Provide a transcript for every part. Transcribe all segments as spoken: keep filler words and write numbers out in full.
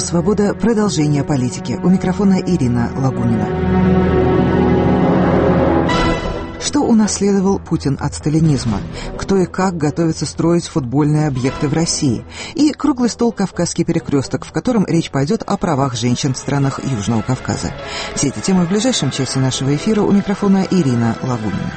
Свобода. Продолжение политики. У микрофона Ирина Лагунина. Что унаследовал Путин от сталинизма? Кто и как готовится строить футбольные объекты в России? И круглый стол «Кавказский перекресток», в котором речь пойдет о правах женщин в странах Южного Кавказа. Все эти темы в ближайшем часе нашего эфира. У микрофона Ирина Лагунина.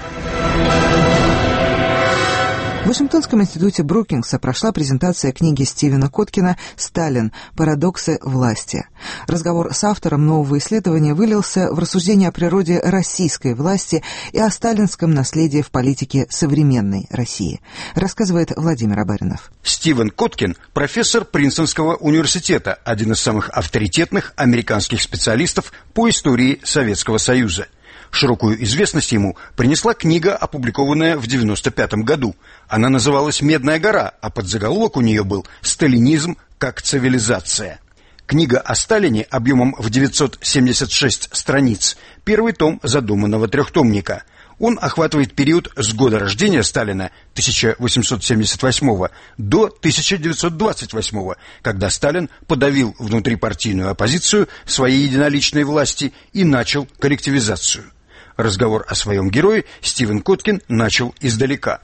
В Вашингтонском институте Брукингса прошла презентация книги Стивена Коткина «Сталин. Парадоксы власти». Разговор с автором нового исследования вылился в рассуждение о природе российской власти и о сталинском наследии в политике современной России, рассказывает Владимир Абаринов. Стивен Коткин – профессор Принстонского университета, один из самых авторитетных американских специалистов по истории Советского Союза. Широкую известность ему принесла книга, опубликованная в девяносто пятом году. Она называлась «Медная гора», а подзаголовок у нее был «Сталинизм как цивилизация». Книга о Сталине объемом в девятьсот семьдесят шесть страниц, первый том задуманного трехтомника. Он охватывает период с года рождения Сталина, тысяча восемьсот семьдесят восьмого, до тысяча девятьсот двадцать восьмого, когда Сталин подавил внутрипартийную оппозицию своей единоличной власти и начал коллективизацию. Разговор о своем герое Стивен Коткин начал издалека.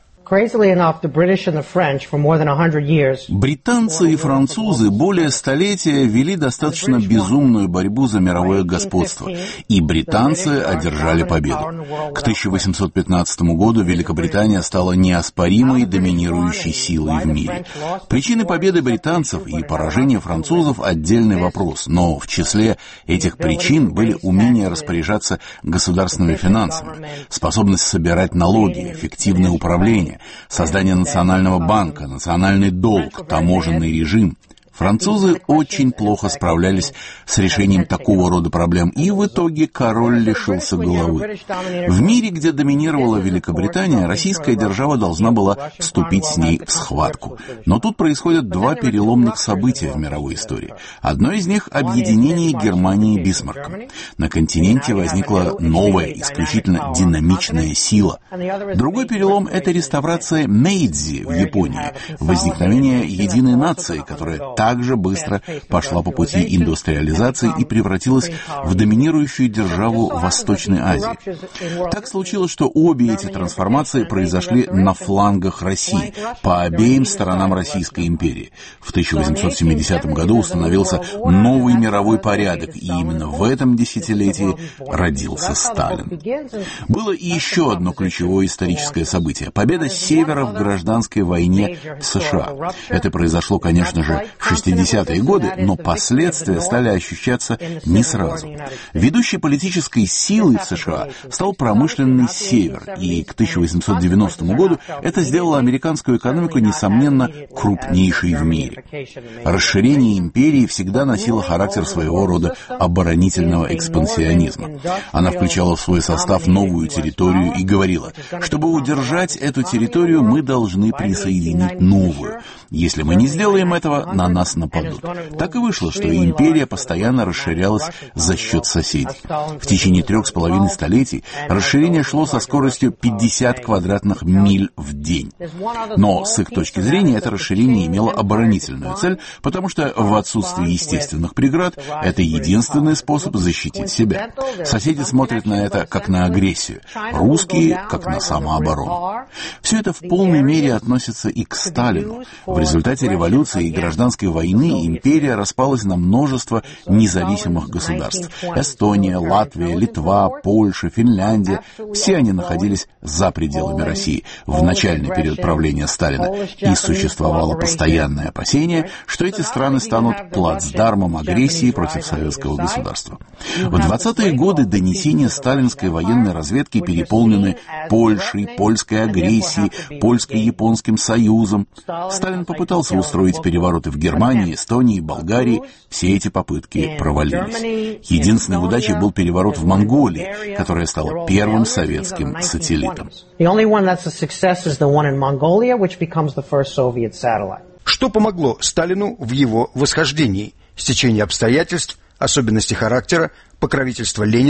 Британцы и французы более столетия вели достаточно безумную борьбу за мировое господство, и британцы одержали победу. К тысяча восемьсот пятнадцатому году Великобритания стала неоспоримой доминирующей силой в мире. Причины победы британцев и поражения французов – отдельный вопрос, но в числе этих причин были умение распоряжаться государственными финансами, способность собирать налоги, эффективное управление, создание национального банка, национальный долг, таможенный режим. Французы очень плохо справлялись с решением такого рода проблем, и в итоге король лишился головы. В мире, где доминировала Великобритания, российская держава должна была вступить с ней в схватку. Но тут происходят два переломных события в мировой истории. Одно из них — объединение Германии Бисмарком. На континенте возникла новая, исключительно динамичная сила. Другой перелом — это реставрация Мэйдзи в Японии, возникновение единой нации, которая также быстро пошла по пути индустриализации и превратилась в доминирующую державу Восточной Азии. Так случилось, что обе эти трансформации произошли на флангах России, по обеим сторонам Российской империи. В тысяча восемьсот семидесятом году установился новый мировой порядок, и именно в этом десятилетии родился Сталин. Было и еще одно ключевое историческое событие — победа Севера в гражданской войне в США. Это произошло, конечно же, в шестидесятые годы, но последствия стали ощущаться не сразу. Ведущей политической силой в США стал промышленный Север, и к тысяча восемьсот девяностому году это сделало американскую экономику, несомненно, крупнейшей в мире. Расширение империи всегда носило характер своего рода оборонительного экспансионизма. Она включала в свой состав новую территорию и говорила: чтобы удержать эту территорию, мы должны присоединить новую. Если мы не сделаем этого, на нас нападут. Так и вышло, что империя постоянно расширялась за счет соседей. В течение трех с половиной столетий расширение шло со скоростью пятьдесят квадратных миль в день. Но с их точки зрения это расширение имело оборонительную цель, потому что в отсутствии естественных преград это единственный способ защитить себя. Соседи смотрят на это как на агрессию, русские как на самооборону. Все это в полной мере относится и к Сталину. В результате революции и гражданской войны империя распалась на множество независимых государств. Эстония, Латвия, Литва, Польша, Финляндия — все они находились за пределами России в начальный период правления Сталина, и существовало постоянное опасение, что эти страны станут плацдармом агрессии против советского государства. В двадцатые годы донесения сталинской военной разведки переполнены Польшей, польской агрессией, польско-японским союзом. Сталин попытался устроить перевороты в Германии, Эстонии, Болгарии. Все эти попытки провалились. Единственной удачей был переворот в Монголии, которая стала первым советским сателлитом. Что помогло Сталину в его восхождении? Стечение обстоятельств, особенности характера, покровительство Ленина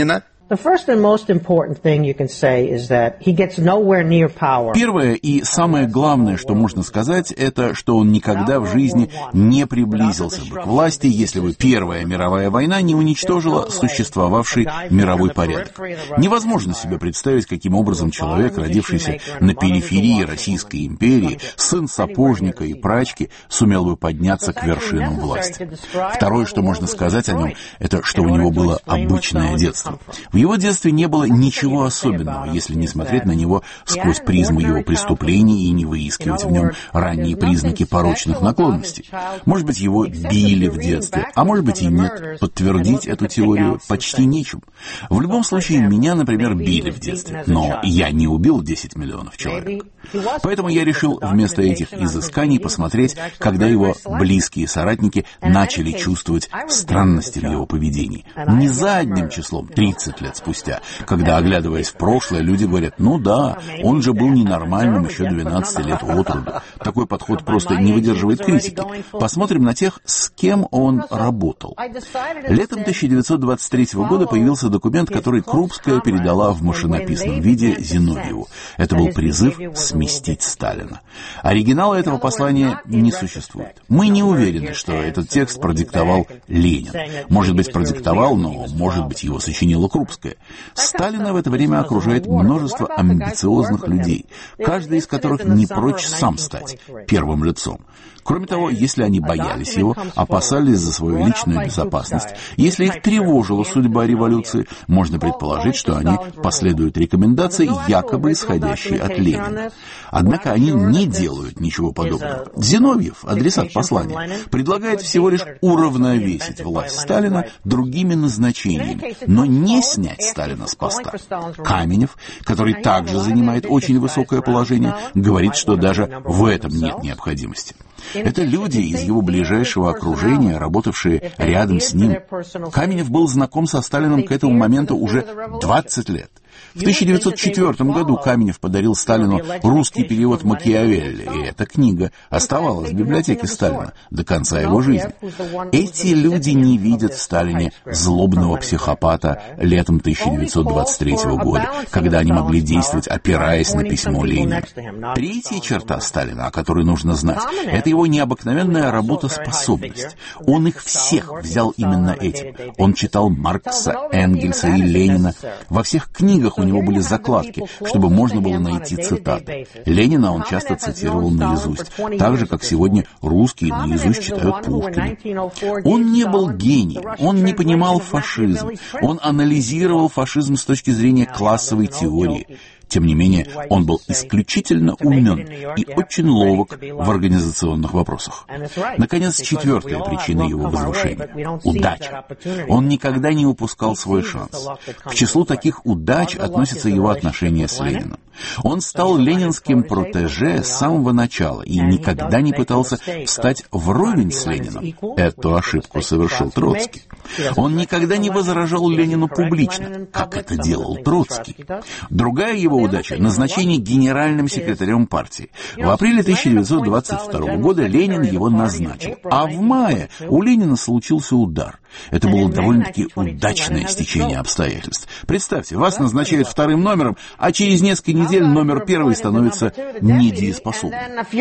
Первое и самое главное, что можно сказать, это, что он никогда в жизни не приблизился бы к власти, если бы Первая мировая война не уничтожила существовавший мировой порядок. Невозможно себе представить, каким образом человек, родившийся на периферии Российской империи, сын сапожника и прачки, сумел бы подняться к вершинам власти. Второе, что можно сказать о нем, это, что у него было обычное детство. В его детстве не было ничего особенного, если не смотреть на него сквозь призму его преступлений и не выискивать в нем ранние признаки порочных наклонностей. Может быть, его били в детстве, а может быть и нет. Подтвердить эту теорию почти нечем. В любом случае, меня, например, били в детстве, но я не убил десять миллионов человек. Поэтому я решил вместо этих изысканий посмотреть, когда его близкие соратники начали чувствовать странности в его поведении. Не задним числом, тридцать лет спустя, когда, оглядываясь в прошлое, люди говорят: ну да, он же был ненормальным еще двенадцать лет от роду. Такой подход просто не выдерживает критики. Посмотрим на тех, с кем он работал. Летом тысяча девятьсот двадцать третьего года появился документ, который Крупская передала в машинописном виде Зиновьеву. Это был призыв сместить Сталина. Оригинала этого послания не существует. Мы не уверены, что этот текст продиктовал Ленин. Может быть, продиктовал, но, может быть, его сочинила Крупская. Сталина в это время окружает множество амбициозных людей, каждый из которых не прочь сам стать первым лицом. Кроме того, если они боялись его, опасались за свою личную безопасность, если их тревожила судьба революции, можно предположить, что они последуют рекомендации, якобы исходящей от Ленина. Однако они не делают ничего подобного. Зиновьев, адресат послания, предлагает всего лишь уравновесить власть Сталина другими назначениями, но не снять Сталина с поста. Каменев, который также занимает очень высокое положение, говорит, что даже в этом нет необходимости. Это люди из его ближайшего окружения, работавшие рядом с ним. Каменев был знаком со Сталиным к этому моменту уже двадцать лет. В тысяча девятьсот четвёртом году Каменев подарил Сталину русский перевод Макиавелли, и эта книга оставалась в библиотеке Сталина до конца его жизни. Эти люди не видят в Сталине злобного психопата летом тысяча девятьсот двадцать третьего года, когда они могли действовать, опираясь на письмо Ленина. Третья черта Сталина, о которой нужно знать, это его необыкновенная работоспособность. Он их всех взял именно этим. Он читал Маркса, Энгельса и Ленина. Во всех книгах у него были закладки, чтобы можно было найти цитаты. Ленина он часто цитировал наизусть, так же, как сегодня русские наизусть читают Пушкина. Он не был гением, он не понимал фашизм, он анализировал фашизм с точки зрения классовой теории. Тем не менее, он был исключительно умен и очень ловок в организационных вопросах. Наконец, четвертая причина его возвышения — удача. Он никогда не упускал свой шанс. К числу таких удач относятся его отношения с Лениным. Он стал ленинским протеже с самого начала и никогда не пытался встать вровень с Лениным. Эту ошибку совершил Троцкий. Он никогда не возражал Ленину публично, как это делал Троцкий. Другая его удача — назначение генеральным секретарем партии. В апреле тысяча девятьсот двадцать второго года Ленин его назначил, а в мае у Ленина случился удар. Это было довольно-таки удачное стечение обстоятельств. Представьте, вас назначают вторым номером, а через несколько недель номер первый становится недееспособным.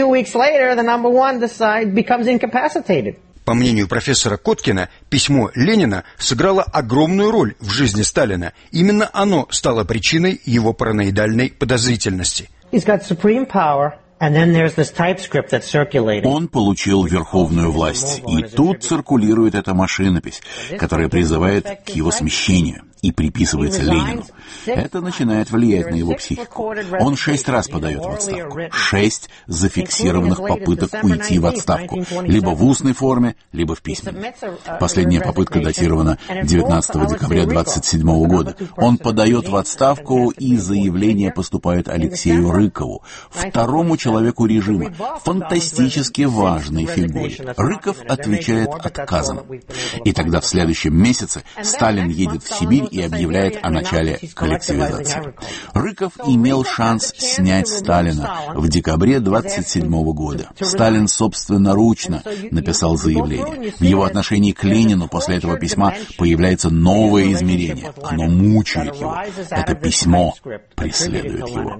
По мнению профессора Коткина, письмо Ленина сыграло огромную роль в жизни Сталина. Именно оно стало причиной его параноидальной подозрительности. Он получил верховную власть, и тут циркулирует эта машинопись, которая призывает к его смещению и приписывается Ленину. Это начинает влиять на его психику. Он шесть раз подает в отставку. Шесть зафиксированных попыток уйти в отставку. Либо в устной форме, либо в письменной. Последняя попытка датирована девятнадцатого декабря двадцать седьмого года. Он подает в отставку, и заявление поступает Алексею Рыкову, второму человеку режима, фантастически важной фигуре. Рыков отвечает отказом. И тогда в следующем месяце Сталин едет в Сибирь и объявляет о начале коллективизации. Рыков имел шанс снять Сталина в декабре двадцать седьмого года. Сталин собственноручно написал заявление. В его отношении к Ленину после этого письма появляется новое измерение. Оно мучает его. Это письмо преследует его.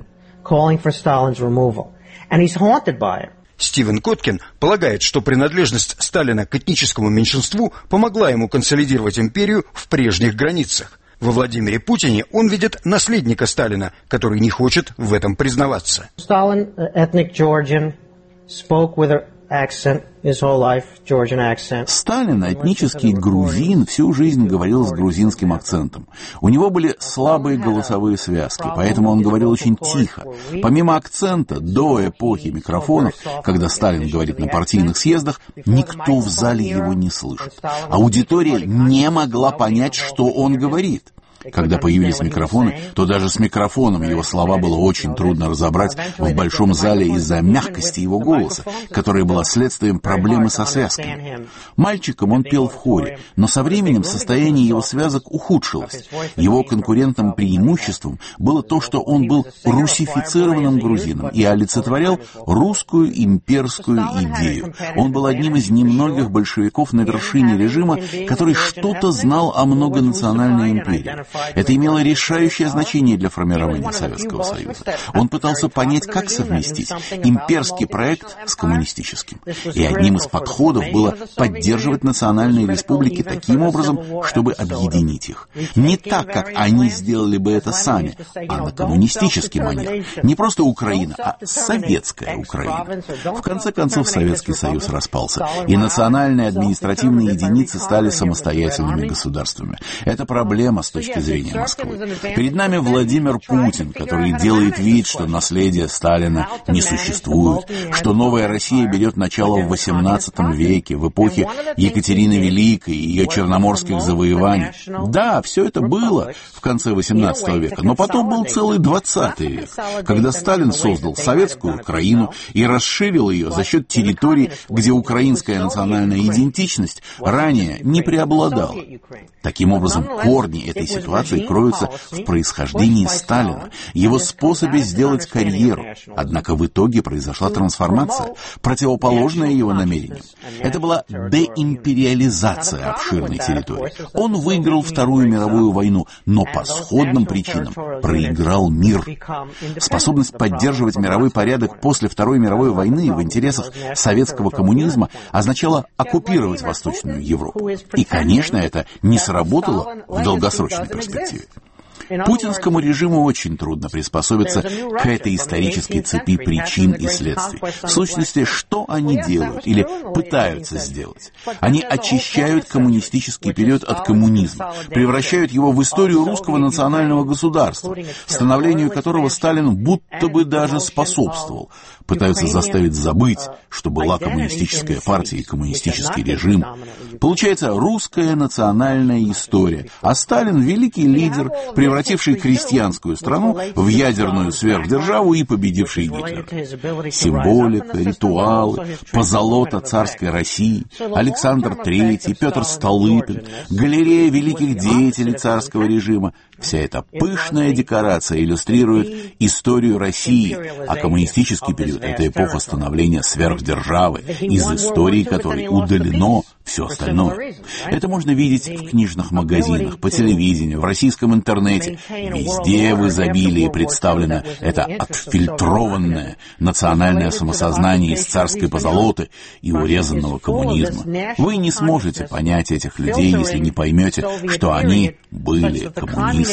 Стивен Коткин полагает, что принадлежность Сталина к этническому меньшинству помогла ему консолидировать империю в прежних границах. Во Владимире Путине он видит наследника Сталина, который не хочет в этом признаваться. Сталин, ethnic Georgian, spoke with accent his whole life, Georgian accent. Сталин, этнический грузин, всю жизнь говорил с грузинским акцентом. У него были слабые голосовые связки, поэтому он говорил очень тихо. Помимо акцента, до эпохи микрофонов, когда Сталин говорит на партийных съездах, никто в зале его не слышит. Аудитория не могла понять, что он говорит. Когда появились микрофоны, то даже с микрофоном его слова было очень трудно разобрать в большом зале из-за мягкости его голоса, которая была следствием проблемы со связками. Мальчиком он пел в хоре, но со временем состояние его связок ухудшилось. Его конкурентным преимуществом было то, что он был русифицированным грузином и олицетворял русскую имперскую идею. Он был одним из немногих большевиков на вершине режима, который что-то знал о многонациональной империи. Это имело решающее значение для формирования Советского Союза. Он пытался понять, как совместить имперский проект с коммунистическим. И одним из подходов было поддерживать национальные республики таким образом, чтобы объединить их. Не так, как они сделали бы это сами, а на коммунистический манер. Не просто Украина, а советская Украина. В конце концов, Советский Союз распался, и национальные административные единицы стали самостоятельными государствами. Это проблема с точки зрения Москвы. Перед нами Владимир Путин, который делает вид, что наследие Сталина не существует, что новая Россия берет начало в восемнадцатом веке, в эпохе Екатерины Великой и ее черноморских завоеваний. Да, все это было в конце восемнадцатого века, но потом был целый двадцатый век, когда Сталин создал советскую Украину и расширил ее за счет территорий, где украинская национальная идентичность ранее не преобладала. Таким образом, корни этой ситуации кроются в происхождении Сталина, его способе сделать карьеру. Однако в итоге произошла трансформация, противоположная его намерениям. Это была деимпериализация обширной территории. Он выиграл Вторую мировую войну, но по сходным причинам проиграл мир. Способность поддерживать мировой порядок после Второй мировой войны в интересах советского коммунизма означала оккупировать Восточную Европу. И, конечно, это не сработало в долгосрочной перспективе. Путинскому режиму очень трудно приспособиться к этой исторической цепи причин и следствий. В сущности, что они делают или пытаются сделать? Они очищают коммунистический период от коммунизма, превращают его в историю русского национального государства, становлению которого Сталин будто бы даже способствовал. Пытаются заставить забыть, что была коммунистическая партия и коммунистический режим. Получается русская национальная история, а Сталин — великий лидер, превративший крестьянскую страну в ядерную сверхдержаву и победивший Гитлера. Символика, ритуалы, позолота царской России, Александр Третий, Петр Столыпин, галерея великих деятелей царского режима — вся эта пышная декорация иллюстрирует историю России, а коммунистический период — это эпоха становления сверхдержавы, из истории которой удалено все остальное. Это можно видеть в книжных магазинах, по телевидению, в российском интернете. Везде в изобилии представлено это отфильтрованное национальное самосознание из царской позолоты и урезанного коммунизма. Вы не сможете понять этих людей, если не поймете, что они были коммунистами.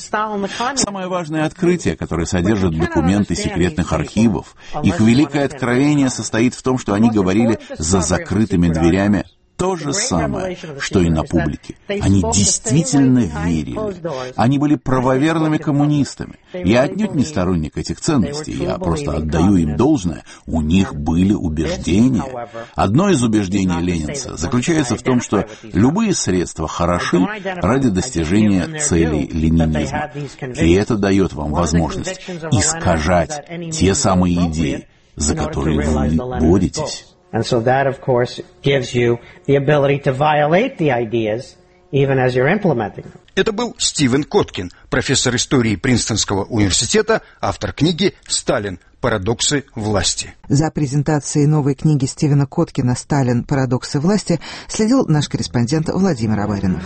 Самое важное открытие, которое содержит документы секретных архивов, их великое откровение состоит в том, что они говорили за закрытыми дверями то же самое, что и на публике. Они действительно верили. Они были правоверными коммунистами. Я отнюдь не сторонник этих ценностей, я просто отдаю им должное. У них были убеждения. Одно из убеждений ленинца заключается в том, что любые средства хороши ради достижения целей ленинизма. И это дает вам возможность искажать те самые идеи, за которые вы боретесь. And so that, of course, gives you the ability to violate the ideas even as you're implementing them. Это был Стивен Коткин, профессор истории Принстонского университета, автор книги «Сталин. Парадоксы власти». За презентацией новой книги Стивена Коткина «Сталин. Парадоксы власти» следил наш корреспондент Владимир Абаринов.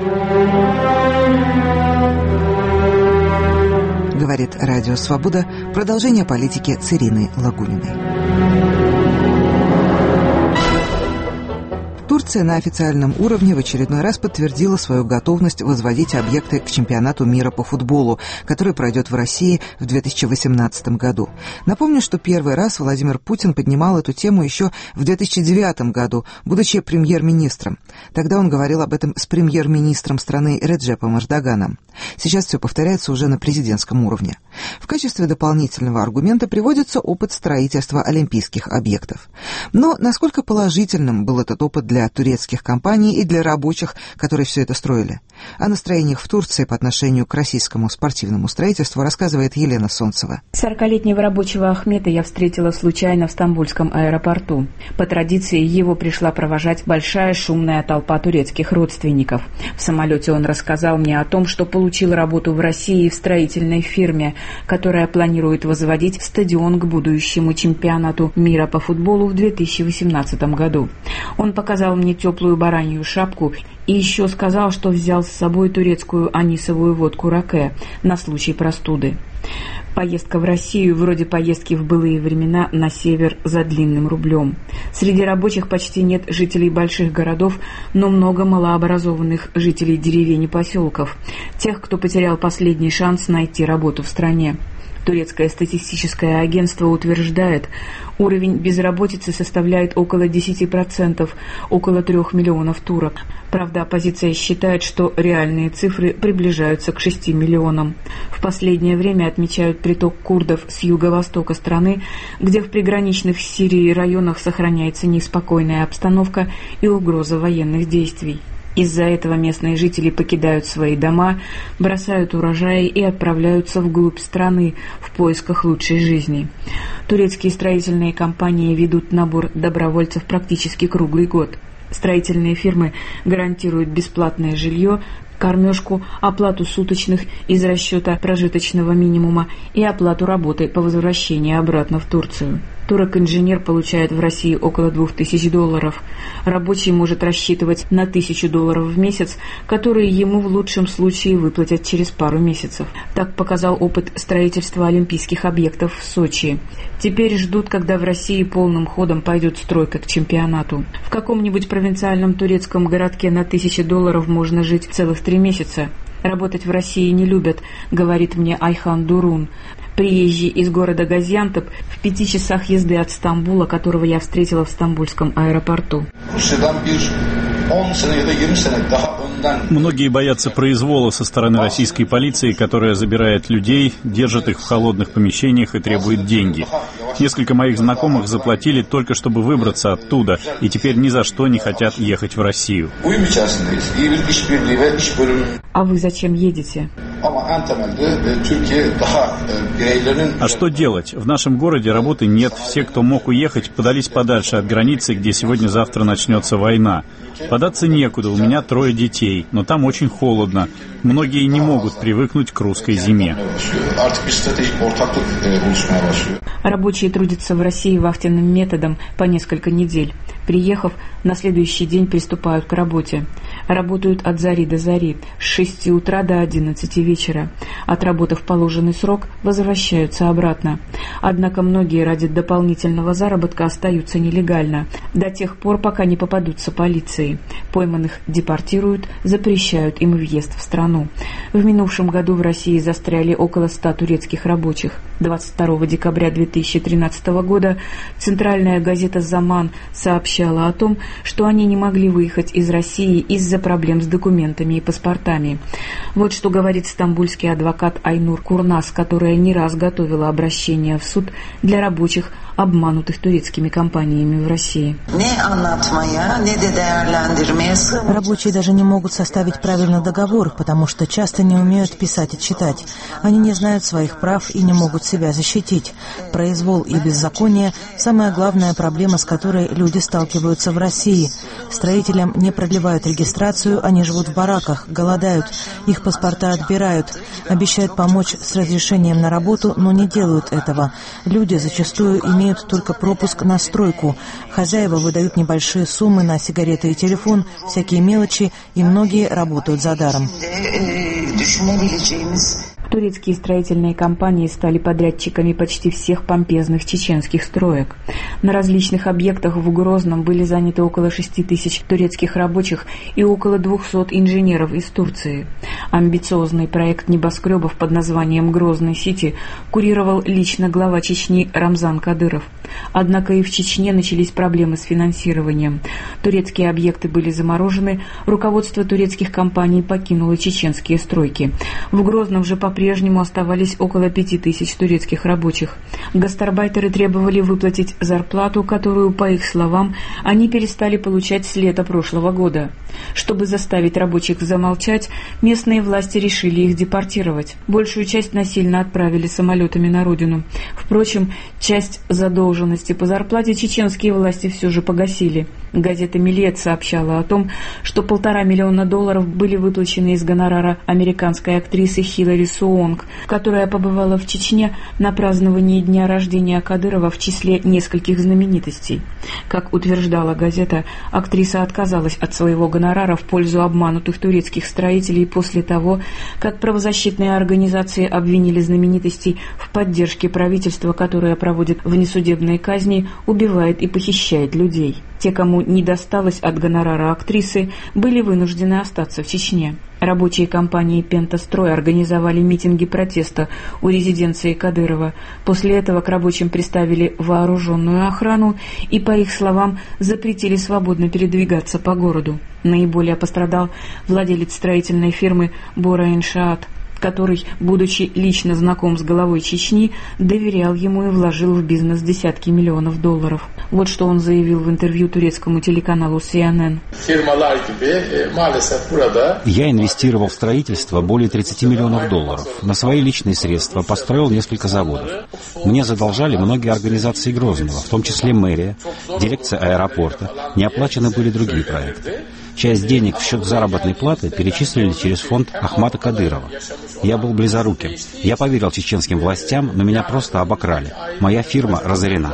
Говорит Радио Свобода. Продолжение политики с Ириной Лагуниной. Турция на официальном уровне в очередной раз подтвердила свою готовность возводить объекты к чемпионату мира по футболу, который пройдет в России в две тысячи восемнадцатом году. Напомню, что первый раз Владимир Путин поднимал эту тему еще в две тысячи девятом году, будучи премьер-министром. Тогда он говорил об этом с премьер-министром страны Реджепом Эрдоганом. Сейчас все повторяется уже на президентском уровне. В качестве дополнительного аргумента приводится опыт строительства олимпийских объектов. Но насколько положительным был этот опыт для для турецких компаний и для рабочих, которые все это строили? О настроениях в Турции по отношению к российскому спортивному строительству рассказывает Елена Солнцева. сорокалетнего рабочего Ахмета я встретила случайно в Стамбульском аэропорту. По традиции его пришла провожать большая шумная толпа турецких родственников. В самолете он рассказал мне о том, что получил работу в России в строительной фирме, которая планирует возводить стадион к будущему чемпионату мира по футболу в две тысячи восемнадцатом году. Он показал мне теплую баранью шапку и еще сказал, что взял с собой турецкую анисовую водку раке на случай простуды. Поездка в Россию вроде поездки в былые времена на север за длинным рублем. Среди рабочих почти нет жителей больших городов, но много малообразованных жителей деревень и поселков, тех, кто потерял последний шанс найти работу в стране. Турецкое статистическое агентство утверждает, уровень безработицы составляет около десять процентов, около трех миллионов турок. Правда, оппозиция считает, что реальные цифры приближаются к шести миллионам. В последнее время отмечают приток курдов с юго-востока страны, где в приграничных с Сирией районах сохраняется неспокойная обстановка и угроза военных действий. Из-за этого местные жители покидают свои дома, бросают урожаи и отправляются вглубь страны в поисках лучшей жизни. Турецкие строительные компании ведут набор добровольцев практически круглый год. Строительные фирмы гарантируют бесплатное жилье, кормежку, оплату суточных из расчета прожиточного минимума и оплату работы по возвращении обратно в Турцию. Турок-инженер получает в России около двух тысяч долларов. Рабочий может рассчитывать на тысячу долларов в месяц, которые ему в лучшем случае выплатят через пару месяцев. Так показал опыт строительства олимпийских объектов в Сочи. Теперь ждут, когда в России полным ходом пойдет стройка к чемпионату. В каком-нибудь провинциальном турецком городке на тысячу долларов можно жить целых три месяца. Работать в России не любят, говорит мне Айхан Дурун, приезжий из города Газиантеп в пяти часах езды от Стамбула, которого я встретила в Стамбульском аэропорту. Многие боятся произвола со стороны российской полиции, которая забирает людей, держит их в холодных помещениях и требует деньги. Несколько моих знакомых заплатили только, чтобы выбраться оттуда, и теперь ни за что не хотят ехать в Россию. А вы зачем едете? А что делать? В нашем городе работы нет. Все, кто мог уехать, подались подальше от границы, где сегодня-завтра начнется война. Податься некуда, у меня трое детей, но там очень холодно. Многие не могут привыкнуть к русской зиме. Рабочие трудятся в России вахтенным методом по несколько недель. Приехав, на следующий день приступают к работе. Работают от зари до зари, с шести утра до одиннадцати вечера. Отработав положенный срок, возвращаются обратно. Однако многие ради дополнительного заработка остаются нелегально, до тех пор, пока не попадутся полиции. Пойманных депортируют, запрещают им въезд в страну. В минувшем году в России застряли около ста турецких рабочих. двадцать второго декабря две тысячи тринадцатого года центральная газета «Заман» сообщала о том, что они не могли выехать из России из-за проблем с документами и паспортами. Вот что говорит стамбульский адвокат Айнур Курнас, которая не раз готовила обращение в суд для рабочих, обманутых турецкими компаниями в России. Рабочие даже не могут составить правильный договор, потому что часто не умеют писать и читать. Они не знают своих прав и не могут себя защитить. Произвол и беззаконие – самая главная проблема, с которой люди сталкиваются в России. Строителям не продлевают регистрацию, они живут в бараках, голодают, их паспорта отбирают, обещают помочь с разрешением на работу, но не делают этого. Люди зачастую имеют только пропуск на стройку. Хозяева выдают небольшие суммы на сигареты и телефон, всякие мелочи, и многие работают за даром. Турецкие строительные компании стали подрядчиками почти всех помпезных чеченских строек. На различных объектах в Грозном были заняты около шести тысяч турецких рабочих и около двухсот инженеров из Турции. Амбициозный проект небоскребов под названием «Грозный-Сити» курировал лично глава Чечни Рамзан Кадыров. Однако и в Чечне начались проблемы с финансированием. Турецкие объекты были заморожены, руководство турецких компаний покинуло чеченские стройки. В Грозном же по по-прежнему оставались около пяти тысяч турецких рабочих. Гастарбайтеры требовали выплатить зарплату, которую, по их словам, они перестали получать с лета прошлого года. Чтобы заставить рабочих замолчать, местные власти решили их депортировать. Большую часть насильно отправили самолетами на родину. Впрочем, часть задолженности по зарплате чеченские власти все же погасили. Газета «Милет» сообщала о том, что полтора миллиона долларов были выплачены из гонорара американской актрисы Хиллари Суонг, которая побывала в Чечне на праздновании дня рождения Кадырова в числе нескольких знаменитостей. Как утверждала газета, актриса отказалась от своего гонорара в пользу обманутых турецких строителей после того, как правозащитные организации обвинили знаменитостей в поддержке правительства, которое проводит внесудебные казни, убивает и похищает людей. Те, кому не досталось от гонорара актрисы, были вынуждены остаться в Чечне. Рабочие компании «Пентастрой» организовали митинги протеста у резиденции Кадырова. После этого к рабочим приставили вооруженную охрану и, по их словам, запретили свободно передвигаться по городу. Наиболее пострадал владелец строительной фирмы Бора Иншаат, который, будучи лично знаком с главой Чечни, доверял ему и вложил в бизнес десятки миллионов долларов. Вот что он заявил в интервью турецкому телеканалу си эн эн. Я инвестировал в строительство более тридцати миллионов долларов. На свои личные средства построил несколько заводов. Мне задолжали многие организации Грозного, в том числе мэрия, дирекция аэропорта. Не оплачены были другие проекты. Часть денег в счет заработной платы перечислили через фонд Ахмата Кадырова. Я был близоруким. Я поверил чеченским властям, но меня просто обокрали. Моя фирма разорена.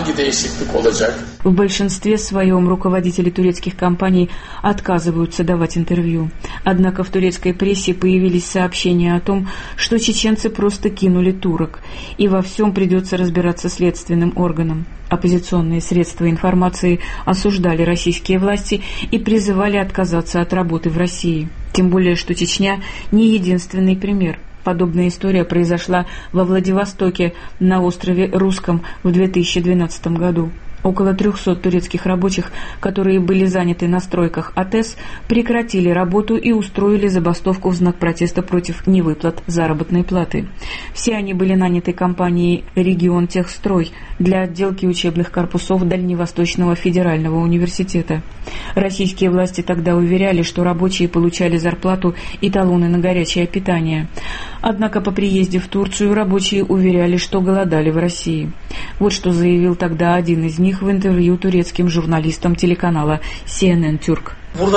В большинстве своем руководители турецких компаний отказываются давать интервью. Однако в турецкой прессе появились сообщения о том, что чеченцы просто кинули турок, и во всем придется разбираться следственным органам. Оппозиционные средства информации осуждали российские власти и призывали отказаться от работы в России. Тем более, что Чечня не единственный пример. Подобная история произошла во Владивостоке на острове Русском в две тысячи двенадцатом году. Около трехсот турецких рабочих, которые были заняты на стройках АТЭС, прекратили работу и устроили забастовку в знак протеста против невыплат заработной платы. Все они были наняты компанией «Регион Техстрой» для отделки учебных корпусов Дальневосточного федерального университета. Российские власти тогда уверяли, что рабочие получали зарплату и талоны на горячее питание. Однако по приезде в Турцию рабочие уверяли, что голодали в России. Вот что заявил тогда один из них в интервью турецким журналистам телеканала си эн эн Türk.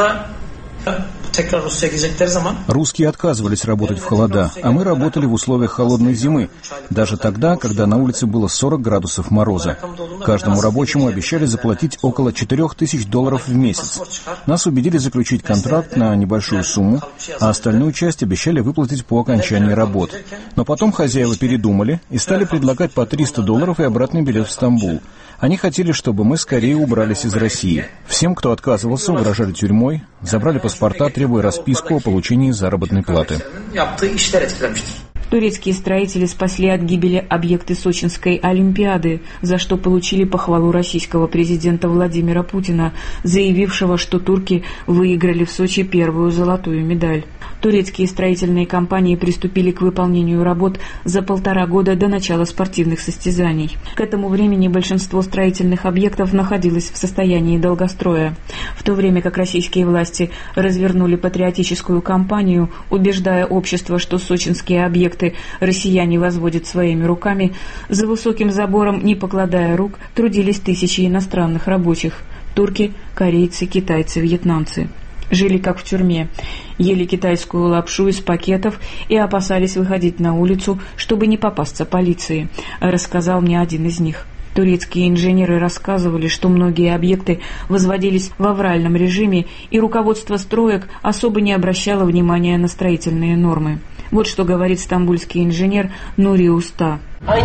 Русские отказывались работать в холода, а мы работали в условиях холодной зимы, даже тогда, когда на улице было сорок градусов мороза. Каждому рабочему обещали заплатить около четырех тысяч долларов в месяц. Нас убедили заключить контракт на небольшую сумму, а остальную часть обещали выплатить по окончании работ. Но потом хозяева передумали и стали предлагать по триста долларов и обратный билет в Стамбул. Они хотели, чтобы мы скорее убрались из России. Всем, кто отказывался, угрожали тюрьмой, забрали паспорта, требуя расписку о получении заработной платы. Турецкие строители спасли от гибели объекты Сочинской Олимпиады, за что получили похвалу российского президента Владимира Путина, заявившего, что турки выиграли в Сочи первую золотую медаль. Турецкие строительные компании приступили к выполнению работ за полтора года до начала спортивных состязаний. К этому времени большинство строительных объектов находилось в состоянии долгостроя, в то время как российские власти развернули патриотическую кампанию, убеждая общество, что сочинские объекты россияне возводят своими руками. За высоким забором, не покладая рук, трудились тысячи иностранных рабочих – турки, корейцы, китайцы, вьетнамцы. Жили как в тюрьме, ели китайскую лапшу из пакетов и опасались выходить на улицу, чтобы не попасться полиции, рассказал мне один из них. Турецкие инженеры рассказывали, что многие объекты возводились в авральном режиме, и руководство строек особо не обращало внимания на строительные нормы. Вот что говорит стамбульский инженер Нури Уста.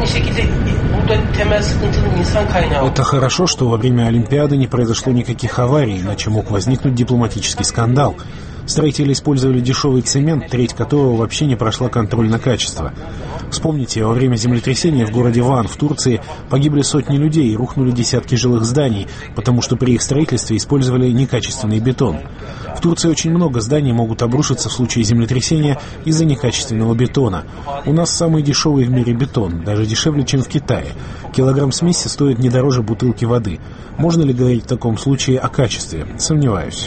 Это хорошо, что во время Олимпиады не произошло никаких аварий, иначе мог возникнуть дипломатический скандал. Строители использовали дешевый цемент, треть которого вообще не прошла контроль на качество. Вспомните, во время землетрясения в городе Ван в Турции погибли сотни людей и рухнули десятки жилых зданий, потому что при их строительстве использовали некачественный бетон. В Турции очень много зданий могут обрушиться в случае землетрясения из-за некачественного бетона. У нас самый дешевый в мире бетон, даже дешевле, чем в Китае. Килограмм смеси стоит не дороже бутылки воды. Можно ли говорить в таком случае о качестве? Сомневаюсь.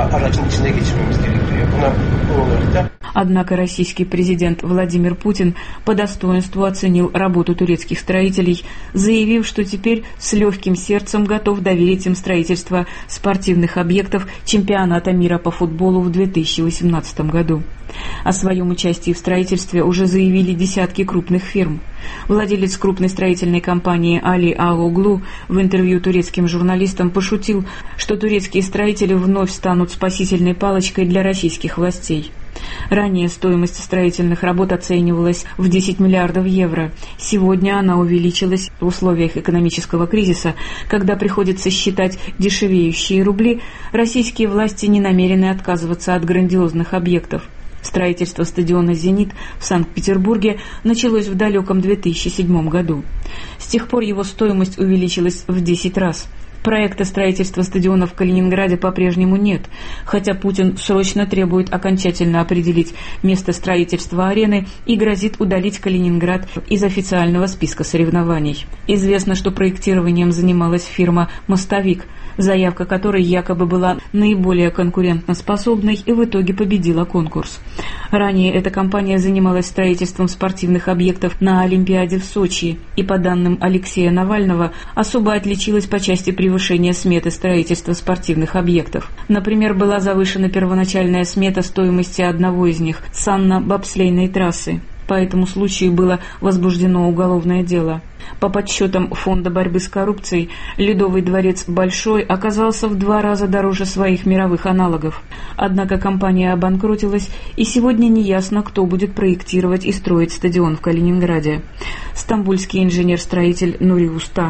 Однако российский президент Владимир Путин по достоинству оценил работу турецких строителей, заявив, что теперь с легким сердцем готов доверить им строительство спортивных объектов чемпионата мира по футболу в две тысячи восемнадцатом году. О своем участии в строительстве уже заявили десятки крупных фирм. Владелец крупной строительной компании Али Алоглу в интервью турецким журналистам пошутил, что турецкие строители вновь станут спасительной палочкой для российских властей. Ранее стоимость строительных работ оценивалась в десять миллиардов евро. Сегодня она увеличилась в условиях экономического кризиса, когда приходится считать дешевеющие рубли. Российские власти не намерены отказываться от грандиозных объектов. Строительство стадиона «Зенит» в Санкт-Петербурге началось в далеком две тысячи седьмом году. С тех пор его стоимость увеличилась в десять раз. Проекта строительства стадиона в Калининграде по-прежнему нет, хотя Путин срочно требует окончательно определить место строительства арены и грозит удалить Калининград из официального списка соревнований. Известно, что проектированием занималась фирма «Мостовик», заявка которой якобы была наиболее конкурентоспособной и в итоге победила конкурс. Ранее эта компания занималась строительством спортивных объектов на Олимпиаде в Сочи и, по данным Алексея Навального, особо отличилась по части превышения сметы строительства спортивных объектов. Например, была завышена первоначальная смета стоимости одного из них – санно-бобслейной трассы. По этому случаю было возбуждено уголовное дело. По подсчетам Фонда борьбы с коррупцией, Ледовый дворец «Большой» оказался в два раза дороже своих мировых аналогов. Однако компания обанкротилась, и сегодня неясно, кто будет проектировать и строить стадион в Калининграде. Стамбульский инженер-строитель Нури Уста.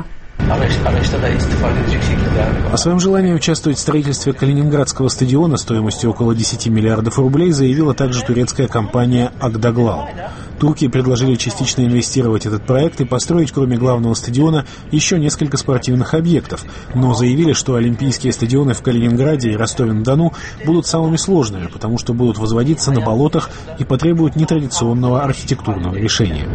О своем желании участвовать в строительстве Калининградского стадиона стоимостью около десяти миллиардов рублей заявила также турецкая компания «Акдаглал». Турки предложили частично инвестировать в этот проект и построить, кроме главного стадиона, еще несколько спортивных объектов, но заявили, что олимпийские стадионы в Калининграде и Ростове-на-Дону будут самыми сложными, потому что будут возводиться на болотах и потребуют нетрадиционного архитектурного решения.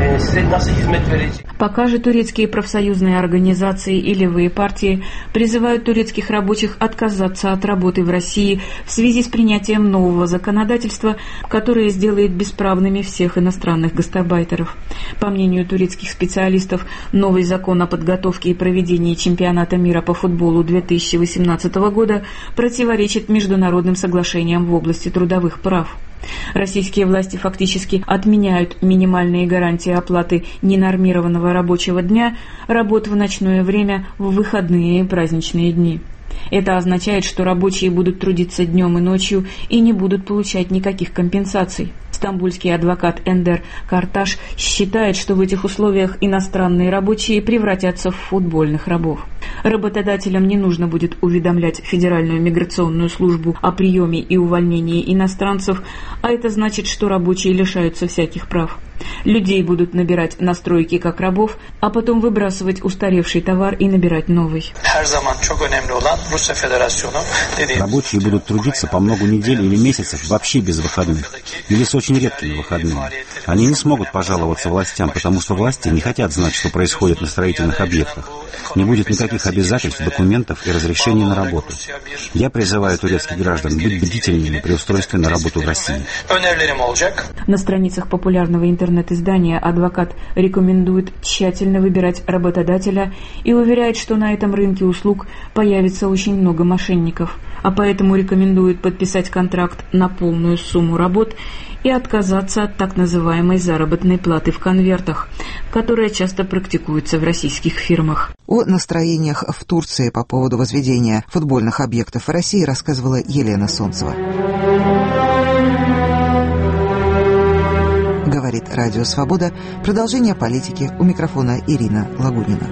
Пока же турецкие профсоюзные организации и левые партии призывают турецких рабочих отказаться от работы в России в связи с принятием нового законодательства, которое сделает бесправными всех иностранных гастарбайтеров. По мнению турецких специалистов, новый закон о подготовке и проведении чемпионата мира по футболу две тысячи восемнадцатого года противоречит международным соглашениям в области трудовых прав. Российские власти фактически отменяют минимальные гарантии оплаты ненормированного рабочего дня, работ в ночное время, в выходные и праздничные дни. Это означает, что рабочие будут трудиться днем и ночью и не будут получать никаких компенсаций. Стамбульский адвокат Эндер Карташ считает, что в этих условиях иностранные рабочие превратятся в футбольных рабов. Работодателям не нужно будет уведомлять Федеральную миграционную службу о приеме и увольнении иностранцев, а это значит, что рабочие лишаются всяких прав. Людей будут набирать на стройке как рабов, а потом выбрасывать устаревший товар и набирать новый. Рабочие будут трудиться по много недель или месяцев вообще без выходных, или с очень редкими выходными. Они не смогут пожаловаться властям, потому что власти не хотят знать, что происходит на строительных объектах. Не будет никаких обязательств, документов и разрешений на работу. Я призываю турецких граждан быть бдительными при устройстве на работу в России. На страницах популярного интернет-издания адвокат рекомендует тщательно выбирать работодателя и уверяет, что на этом рынке услуг появится очень много мошенников, а поэтому рекомендует подписать контракт на полную сумму работ и отказаться от так называемой заработной платы в конвертах, которая часто практикуется в российских фирмах. О настроениях в Турции по поводу возведения футбольных объектов в России рассказывала Елена Солнцева. Говорит Радио Свобода. Продолжение политики. У микрофона Ирина Лагунина.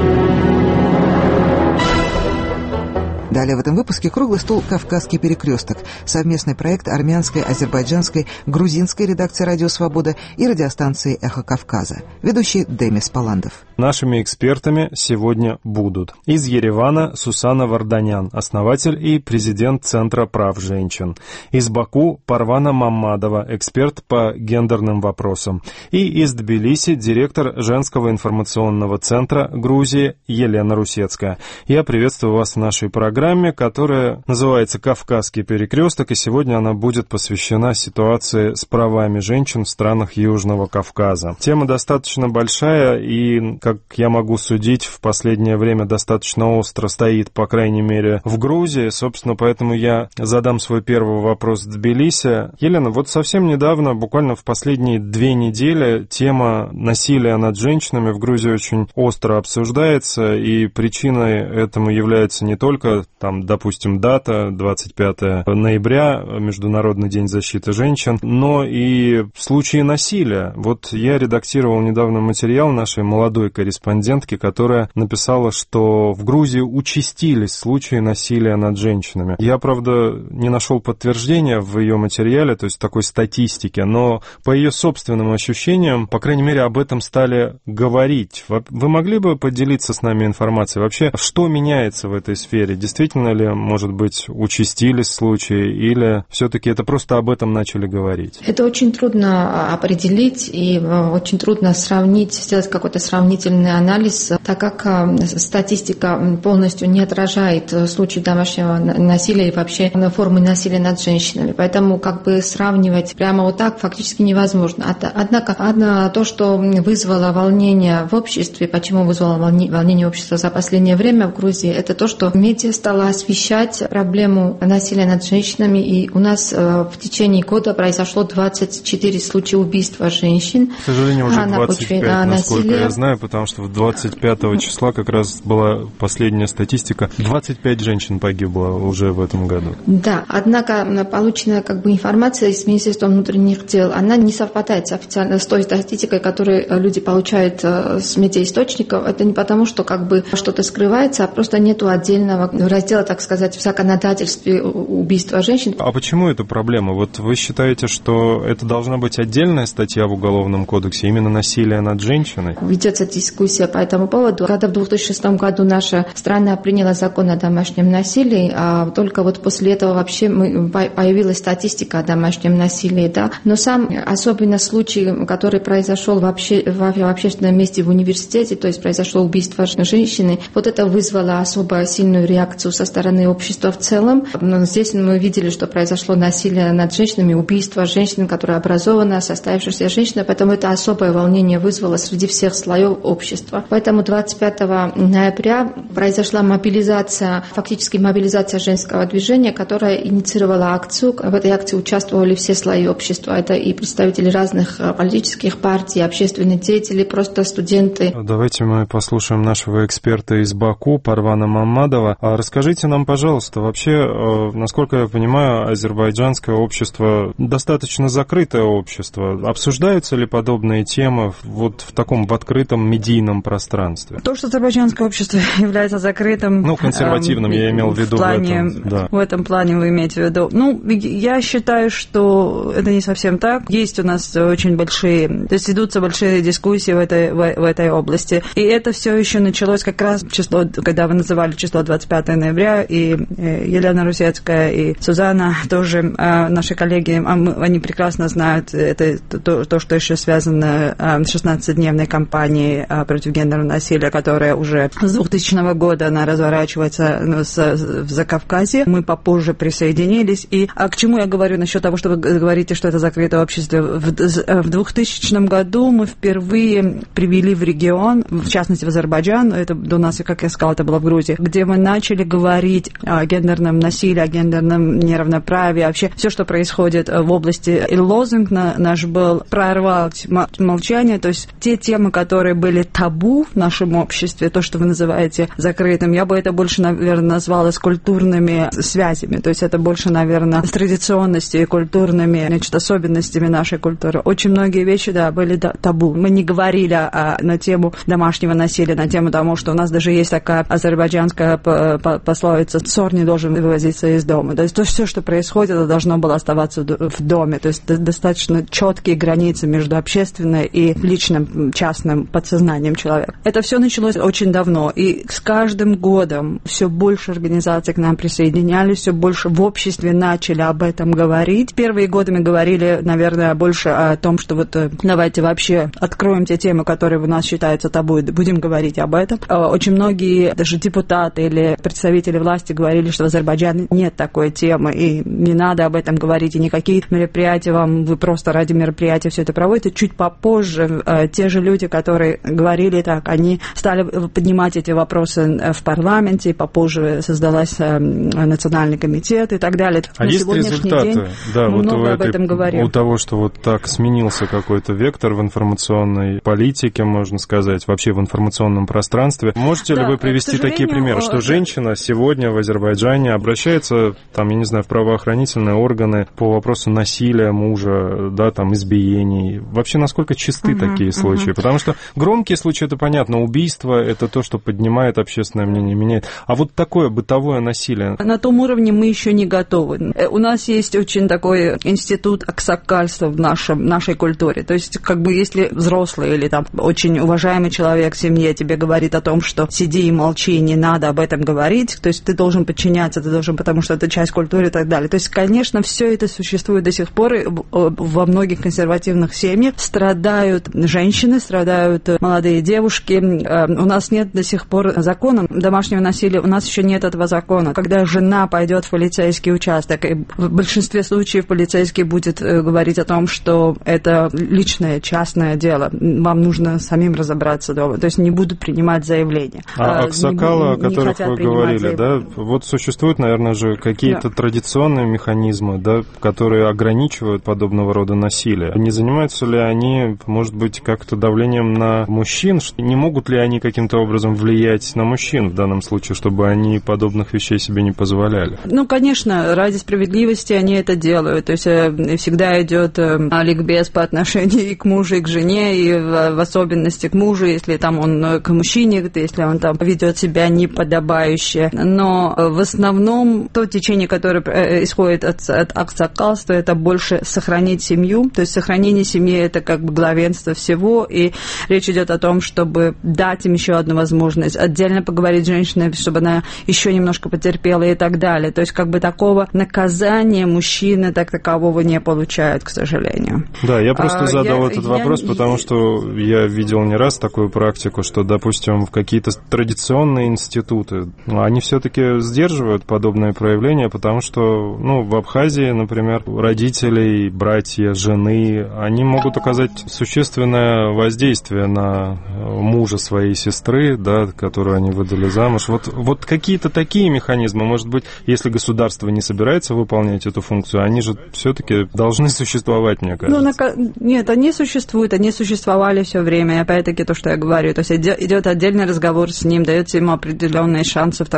Далее в этом выпуске круглый стол «Кавказский перекресток», совместный проект армянской, азербайджанской, грузинской редакции «Радио Свобода» и радиостанции «Эхо Кавказа». Ведущий Демис Паландов. Нашими экспертами сегодня будут из Еревана Сусана Варданян, основатель и президент Центра прав женщин. Из Баку Парвана Маммадова, эксперт по гендерным вопросам. И из Тбилиси директор женского информационного центра Грузии Елена Русецкая. Я приветствую вас в нашей программе, которая называется «Кавказский перекресток», и сегодня она будет посвящена ситуации с правами женщин в странах Южного Кавказа. Тема достаточно большая и, как я могу судить, в последнее время достаточно остро стоит, по крайней мере, в Грузии. Собственно, поэтому я задам свой первый вопрос в Тбилиси. Елена, вот совсем недавно, буквально в последние две недели, тема насилия над женщинами в Грузии очень остро обсуждается, и причиной этому является не только, там, допустим, дата двадцать пятое ноября, Международный день защиты женщин, но и случаи насилия. Вот я редактировал недавно материал нашей молодой корреспондентки, которая написала, что в Грузии участились случаи насилия над женщинами. Я, правда, не нашел подтверждения в ее материале, то есть такой статистики, но по ее собственным ощущениям, по крайней мере, об этом стали говорить. Вы могли бы поделиться с нами информацией? Вообще, что меняется в этой сфере? Действительно ли, может быть, участились случаи, или все-таки это просто об этом начали говорить? Это очень трудно определить и очень трудно сравнить, сделать какой-то сравнительный анализ, так как статистика полностью не отражает случаи домашнего насилия и вообще формы насилия над женщинами. Поэтому как бы сравнивать прямо вот так фактически невозможно. Однако одно, то, что вызвало волнение в обществе, почему вызвало волнение общества за последнее время в Грузии, это то, что медиа стала освещать проблему насилия над женщинами, и у нас в течение года произошло двадцать четыре случая убийства женщин. К сожалению, уже двадцать пять, насколько я знаю, потому что в двадцать пятого числа как раз была последняя статистика. двадцать пять женщин погибло уже в этом году. Да, однако полученная как бы информация из Министерства внутренних дел, она не совпадает с официальной, с той статистикой, которую люди получают с медиаисточников. Это не потому, что как бы что-то скрывается, а просто нету отдельного раздела, так сказать, в законодательстве убийства женщин. А почему это проблема? Вот вы считаете, что это должна быть отдельная статья в Уголовном кодексе, именно насилие над женщиной? Ведется дискуссия по этому поводу. Когда в две тысячи шестом году наша страна приняла закон о домашнем насилии, а только вот после этого вообще мы, появилась статистика о домашнем насилии, да. Но сам особенно случай, который произошел вообще в, в общественном месте в университете, то есть произошло убийство женщины, вот это вызвало особо сильную реакцию со стороны общества в целом. Но здесь мы видели, что произошло насилие над женщинами, убийство женщин, которая образована, состоявшаяся женщина, поэтому это особое волнение вызвало среди всех слоев общества. Поэтому двадцать пятого ноября произошла мобилизация, фактически мобилизация женского движения, которая инициировала акцию. В этой акции участвовали все слои общества. Это и представители разных политических партий, общественные деятели, просто студенты. Давайте мы послушаем нашего эксперта из Баку, Парвана Маммадова. Скажите нам, пожалуйста, вообще, насколько я понимаю, азербайджанское общество достаточно закрытое общество. Обсуждаются ли подобные темы вот в таком в открытом медийном пространстве? То, что азербайджанское общество является закрытым... Ну, консервативным, э, я имел в виду в, плане, в этом. Да. В этом плане вы имеете в виду. Ну, я считаю, что это не совсем так. Есть у нас очень большие... То есть идутся большие дискуссии в этой, в, в этой области. И это все еще началось как раз число, когда вы называли число двадцать пятого ноября, и Елена Русецкая, и Сузана тоже, наши коллеги, они прекрасно знают это, то, то, что еще связано с шестнадцатидневной кампанией против гендерного насилия, которая уже с двухтысячного года она разворачивается в Закавказье. Мы попозже присоединились. И а к чему я говорю насчет того, что вы говорите, что это закрытое общество? В двухтысячном году мы впервые привели в регион, в частности в Азербайджан, это до нас, как я сказала, это было в Грузии, где мы начали говорить о гендерном насилии, о гендерном неравноправии, вообще все, что происходит в области. И лозунг наш был «Прорвать молчание», то есть те темы, которые были табу в нашем обществе, то, что вы называете закрытым, я бы это больше, наверное, назвала с культурными связями, то есть это больше, наверное, с традиционностью и культурными, значит, особенностями нашей культуры. Очень многие вещи, да, были табу. Мы не говорили о, на тему домашнего насилия, на тему того, что у нас даже есть такая азербайджанская пословица «Ссор не должен вывозиться из дома». То есть то, все, что происходит, это должно было оставаться в доме. То есть достаточно четкие границы между общественной и личным, частным подсознанием человека. Это все началось очень давно. И с каждым годом все больше организаций к нам присоединялись, все больше в обществе начали об этом говорить. Первые годы мы говорили, наверное, больше о том, что вот давайте вообще откроем те темы, которые у нас считаются табу, и будем говорить об этом. Очень многие даже депутаты или представители власти говорили, что в Азербайджане нет такой темы, и не надо об этом говорить, и никакие мероприятия вам, вы просто ради мероприятия все это проводите. Чуть попозже э, те же люди, которые говорили так, они стали поднимать эти вопросы в парламенте, и попозже создалась э, национальный комитет и так далее. А на есть результаты? День да, мы вот много у об этом говорим. У того, что вот так сменился какой-то вектор в информационной политике, можно сказать, вообще в информационном пространстве. Можете да, ли вы привести такие примеры, что женщина сегодня в Азербайджане обращается, там, я не знаю, в правоохранительные органы по вопросу насилия мужа, да, там, избиений? Вообще, насколько чисты uh-huh, такие случаи? Uh-huh. Потому что громкие случаи, это понятно, убийство, это то, что поднимает общественное мнение, меняет. А вот такое бытовое насилие? На том уровне мы еще не готовы. У нас есть очень такой институт аксакальства в нашем, нашей культуре. То есть, как бы, если взрослый или там очень уважаемый человек в семье тебе говорит о том, что сиди и молчи, не надо об этом говорить, то есть ты должен подчиняться, ты должен, потому что это часть культуры и так далее. То есть, конечно, все это существует до сих пор, и во многих консервативных семьях страдают женщины, страдают молодые девушки. У нас нет до сих пор закона домашнего насилия, у нас еще нет этого закона. Когда жена пойдет в полицейский участок, и в большинстве случаев полицейский будет говорить о том, что это личное, частное дело, вам нужно самим разобраться дома, то есть не будут принимать заявления. А аксакалы, о которых вы говорили, заявления. Да, вот существуют, наверное же, какие-то да. традиционные механизмы, да, которые ограничивают подобного рода насилие. Не занимаются ли они, может быть, как-то давлением на мужчин? Не могут ли они каким-то образом влиять на мужчин в данном случае, чтобы они подобных вещей себе не позволяли? Ну, конечно, ради справедливости они это делают. То есть всегда идет ликбез по отношению и к мужу, и к жене, и в особенности к мужу, если там он к мужчине, если он там ведет себя неподобающе. Но в основном то течение, которое исходит от, от аксакалства, это больше сохранить семью. То есть сохранение семьи – это как бы главенство всего, и речь идет о том, чтобы дать им еще одну возможность, отдельно поговорить с женщиной, чтобы она еще немножко потерпела и так далее. То есть как бы такого наказания мужчины так такового не получают, к сожалению. Да, я просто а, задал я, этот я, вопрос, я... потому что я видел не раз такую практику, что, допустим, в какие-то традиционные институты, они все-таки сдерживают подобные проявления, потому что, ну, в Абхазии, например, родители, братья, жены, они могут оказать существенное воздействие на мужа своей сестры, да, которую они выдали замуж. Вот, вот какие-то такие механизмы, может быть, если государство не собирается выполнять эту функцию, они же все-таки должны существовать, мне кажется. Ну, на... Нет, они существуют, они существовали все время, и опять-таки то, что я говорю, то есть идет отдельный разговор с ним, дается ему определенные шансы, второй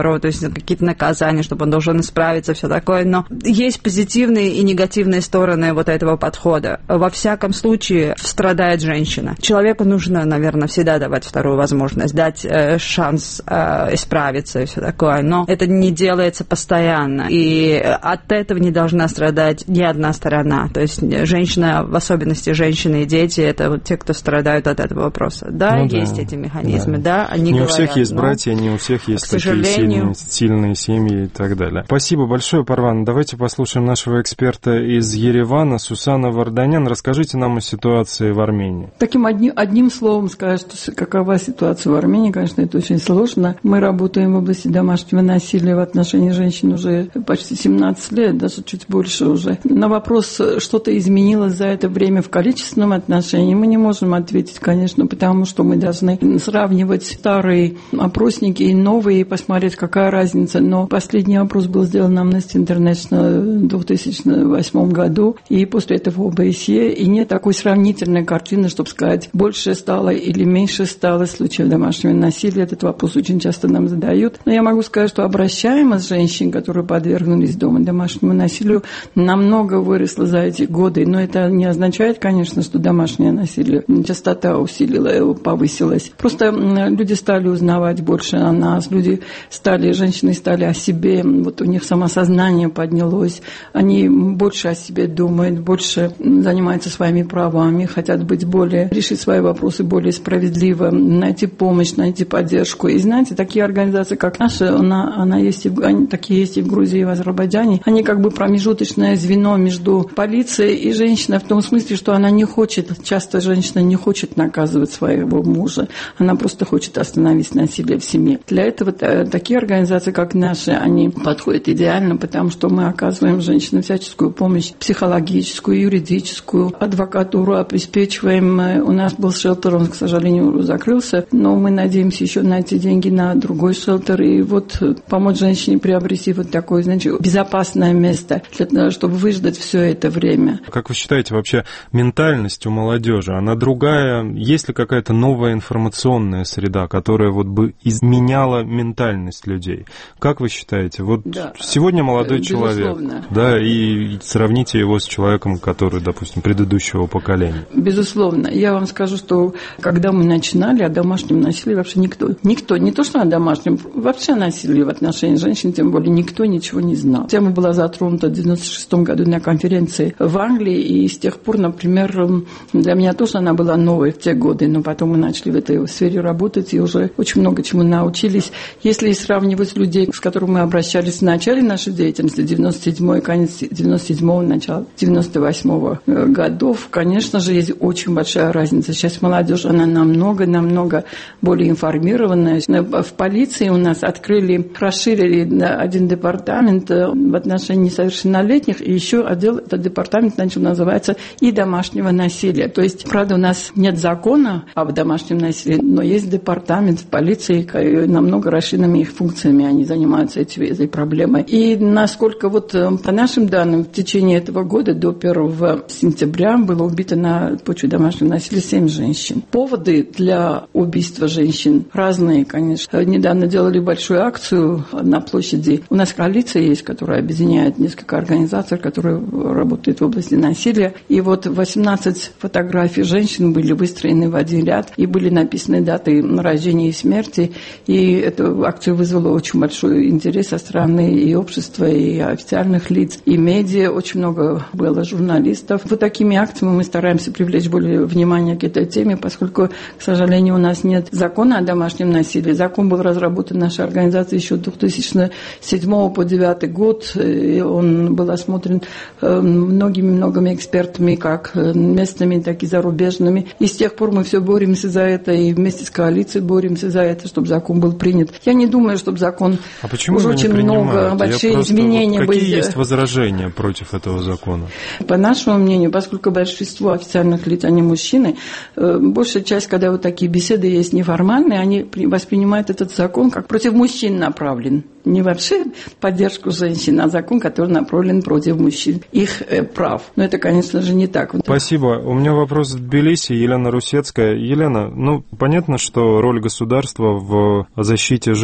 второго, то есть какие-то наказания, чтобы он должен исправиться, все такое. Но есть позитивные и негативные стороны вот этого подхода. Во всяком случае, страдает женщина. Человеку нужно, наверное, всегда давать вторую возможность, дать э, шанс э, исправиться и все такое. Но это не делается постоянно. И от этого не должна страдать ни одна сторона. То есть женщина, в особенности женщины и дети, это вот те, кто страдают от этого вопроса. Да, ну, есть да. эти механизмы, да, да они не говорят. У всех есть братья, не у всех есть такие сильные, сильные семьи и так далее. Спасибо большое, Парвана. Давайте послушаем нашего эксперта из Еревана, Сусана Варданян. Расскажите нам о ситуации в Армении. Таким одним, одним словом сказать, что какова ситуация в Армении, конечно, это очень сложно. Мы работаем в области домашнего насилия в отношении женщин уже почти семнадцать лет, даже чуть больше уже. На вопрос, что-то изменилось за это время в количественном отношении, мы не можем ответить, конечно, потому что мы должны сравнивать старые опросники и новые, и посмотреть, какая разница. Но последний опрос был сделан Amnesty International в две тысячи восьмом году, и после этого о бэ эс е, и нет такой сравнительной картины, чтобы сказать, больше стало или меньше стало случаев домашнего насилия. Этот вопрос очень часто нам задают. Но я могу сказать, что обращаемость женщин, которые подвергнулись дома домашнему насилию, намного выросла за эти годы. Но это не означает, конечно, что домашнее насилие, частота усилила, повысилась. Просто люди стали узнавать больше о нас, люди стали, женщины стали о себе, вот у них самосознание поднялось, они больше о себе думают, больше занимаются своими правами, хотят быть более, решить свои вопросы более справедливо, найти помощь, найти поддержку. И знаете, такие организации, как наша, она, она есть и в, они, такие есть и в Грузии, и в Азербайджане, они как бы промежуточное звено между полицией и женщиной в том смысле, что она не хочет, часто женщина не хочет наказывать своего мужа, она просто хочет остановить насилие в семье. Для этого такие организации, как наши, они подходят идеально, потому что мы оказываем женщинам всяческую помощь, психологическую, юридическую, адвокатуру обеспечиваем. У нас был шелтер, он, к сожалению, закрылся, но мы надеемся еще найти деньги на другой шелтер и вот помочь женщине приобрести вот такое, значит, безопасное место, чтобы выждать все это время. Как вы считаете, вообще ментальность у молодежи, она другая? Есть ли какая-то новая информационная среда, которая вот бы изменяла ментальность людей? Как вы считаете? Вот да, сегодня молодой человек, да, и сравните его с человеком, который, допустим, предыдущего поколения. Безусловно. Я вам скажу, что когда мы начинали о домашнем насилии, вообще никто, никто, не то что о домашнем, вообще о насилии в отношении женщин, тем более никто ничего не знал. Тема была затронута в девяносто шестом году на конференции в Англии, и с тех пор, например, для меня тоже она была новой в те годы, но потом мы начали в этой сфере работать и уже очень много чему научились. Если сравнивать людей, с которыми мы обращались в начале нашей деятельности, девяносто седьмой, конец девяносто седьмого, начало девяносто восьмого годов, конечно же, есть очень большая разница. Сейчас молодежь, она намного-намного более информированная. В полиции у нас открыли, расширили один департамент в отношении несовершеннолетних, и еще отдел, этот департамент начал называться и домашнего насилия. То есть, правда, у нас нет закона об домашнем насилии, но есть департамент в полиции, намного расширенными их функциями, они занимаются этой, этой проблемой. И насколько вот по нашим данным, в течение этого года до первого сентября было убито на почве домашнего насилия семь женщин. Поводы для убийства женщин разные, конечно. Недавно делали большую акцию на площади. У нас коалиция есть, которая объединяет несколько организаций, которые работают в области насилия. И вот восемнадцать фотографий женщин были выстроены в один ряд, и были написаны даты рождения и смерти. И эту акцию вызвала очень большой интерес со стороны и общества, и официальных лиц, и медиа. Очень много было журналистов. Вот такими акциями мы стараемся привлечь более внимания к этой теме, поскольку, к сожалению, у нас нет закона о домашнем насилии. Закон был разработан нашей организацией еще две тысячи седьмого по две тысячи девятый год. И он был осмотрен многими-многими экспертами, как местными, так и зарубежными. И с тех пор мы все боремся за это, и вместе с коалицией боремся за это, чтобы закон был принят. Я не думаю, чтобы закон... А почему уже очень много, большие изменения вот какие были. есть возражения против этого закона? По нашему мнению, поскольку большинство официальных лиц, они мужчины, большая часть, когда вот такие беседы есть неформальные, они воспринимают этот закон как против мужчин направлен. Не вообще поддержку женщин, а закон, который направлен против мужчин, их э, прав. Но это, конечно же, не так. Спасибо. У меня вопрос в Тбилиси. Елена Русецкая. Елена, ну, понятно, что роль государства в защите женщин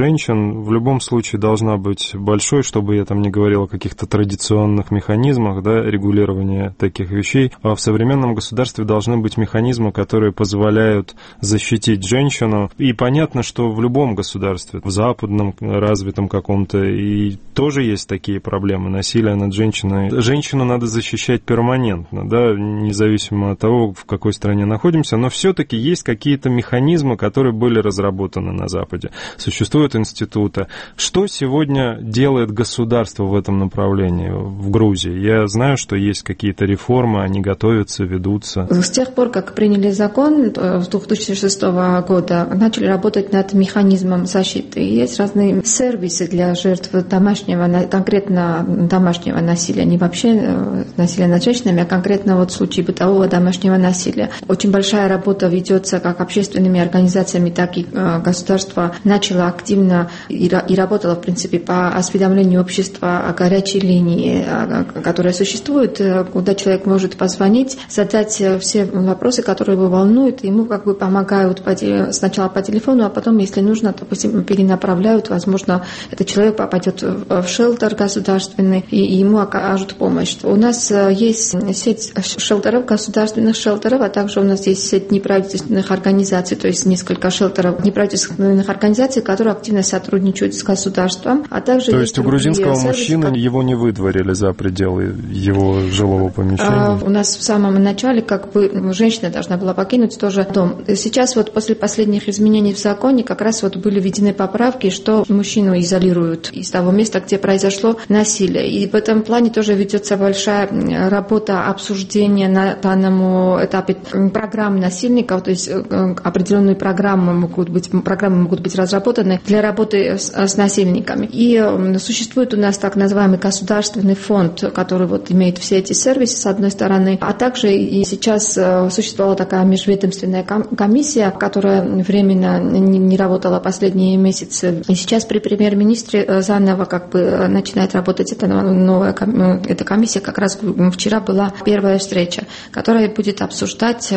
в любом случае должна быть большой, чтобы я там не говорил о каких-то традиционных механизмах, да, регулирования таких вещей. А в современном государстве должны быть механизмы, которые позволяют защитить женщину. И понятно, что в любом государстве, в западном, развитом каком-то, и тоже есть такие проблемы. Насилие над женщиной. Женщину надо защищать перманентно, да, независимо от того, в какой стране находимся, но все-таки есть какие-то механизмы, которые были разработаны на Западе. Существуют институты. Что сегодня делает государство в этом направлении в Грузии? Я знаю, что есть какие-то реформы, они готовятся, ведутся. С тех пор, как приняли закон с две тысячи шестого года, начали работать над механизмом защиты. Есть разные сервисы для жертв домашнего, конкретно домашнего насилия, не вообще насилия над женщинами, а конкретно вот в случае бытового домашнего насилия. Очень большая работа ведется как общественными организациями, так и государство начало активно и работало, в принципе, по осведомлению общества о горячей линии, которая существует, куда человек может позвонить, задать все вопросы, которые его волнуют, ему как бы помогают сначала по телефону, а потом, если нужно, допустим, перенаправляют, возможно, этот человек попадет в шелтер государственный, и ему окажут помощь. У нас есть сеть шелтеров, государственных шелтеров, а также у нас есть сеть неправительственных организаций, то есть несколько шелтеров неправительственных организаций, которые активно сотрудничают с государством. А также то есть, есть у грузинского сервисы, мужчины как... его не выдворили за пределы его жилого помещения? А, у нас в самом начале как бы женщина должна была покинуть тоже дом. Сейчас вот после последних изменений в законе как раз вот были введены поправки, что мужчину изолируют из того места, где произошло насилие. И в этом плане тоже ведется большая работа обсуждения на данном этапе программ насильников, то есть определенные программы могут быть, программы могут быть разработаны для работы с, с насильниками. И существует у нас так называемый государственный фонд, который вот имеет все эти сервисы с одной стороны, а также и сейчас существовала такая межведомственная комиссия, которая временно не работала последние месяцы. И сейчас при премьер-министре заново как бы начинает работать эта новая эта комиссия. Как раз вчера была первая встреча, которая будет обсуждать,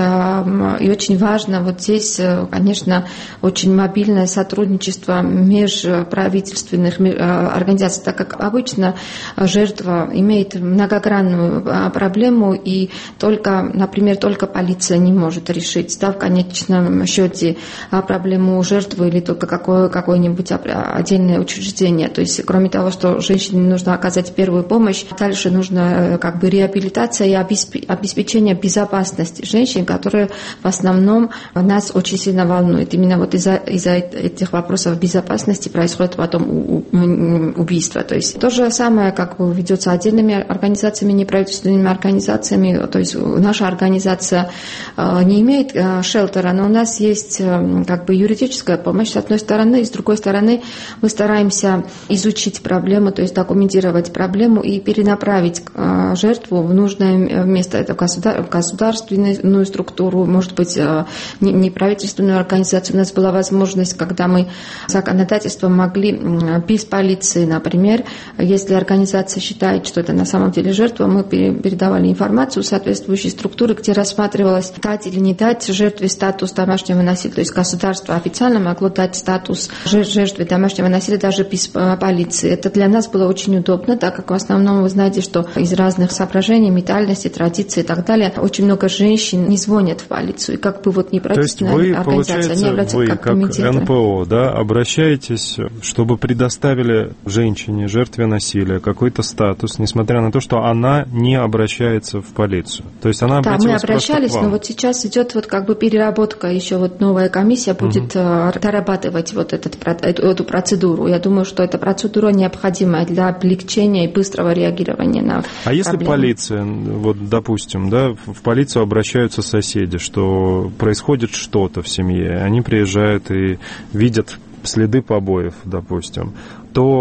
и очень важно вот здесь, конечно, очень мобильное сотрудничество межправительственных организаций, так как обычно жертва имеет многогранную проблему, и только, например, только полиция не может решить, да, в конечном счете проблему жертвы или только какое, какое-нибудь отдельное учреждение. То есть, кроме того, что женщине нужно оказать первую помощь, дальше нужно как бы реабилитация и обеспечение безопасности женщин, которые в основном нас очень сильно волнуют. Именно вот из-за из-за этих вопросов безопасности происходит потом убийство. То есть то же самое как бы ведется отдельными организациями, неправительственными организациями. То есть наша организация не имеет шелтера, но у нас есть как бы юридическая помощь с одной стороны, и с другой стороны мы стараемся изучить проблему, то есть документировать проблему и перенаправить жертву в нужное место. Это государственную структуру, может быть, неправительственную организацию. У нас была возможность, когда мы законодательством могли без полиции, например, если организация считает, что это на самом деле жертва, мы передавали информацию соответствующей структуры, где рассматривалось, дать или не дать жертве статус домашнего насилия. То есть государство официально могло дать статус жертве домашнего насилия даже без полиции. Это для нас было очень удобно, так как в основном вы знаете, что из разных соображений, ментальности, традиций и так далее, очень много женщин не звонят в полицию. И как бы вот неправительственная организация не является вы, как, как комитетом. эн пэ о, да, обращаетесь, чтобы предоставили женщине, жертве насилия, какой-то статус, несмотря на то, что она не обращается в полицию. То есть она да, обратилась мы обращались, просто к вам. но вот сейчас идет вот как бы переработка, еще вот новая комиссия будет uh-huh. дорабатывать вот этот, эту, эту процедуру. Я думаю, что эта процедура необходима для облегчения и быстрого реагирования на А проблему. если полиция, вот допустим, да, в полицию обращаются соседи, что происходит что-то в семье, они приезжают и видят следы побоев, допустим, то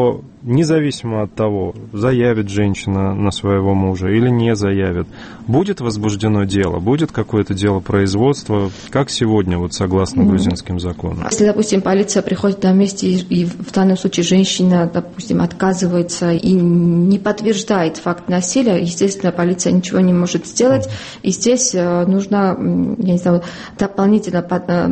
независимо от того, заявит женщина на своего мужа или не заявит, будет возбуждено дело, будет какое-то дело производства, как сегодня, вот согласно грузинским законам? Если, допустим, полиция приходит на месте, и, и в данном случае женщина, допустим, отказывается и не подтверждает факт насилия, естественно, полиция ничего не может сделать, и здесь нужно, я не знаю, дополнительно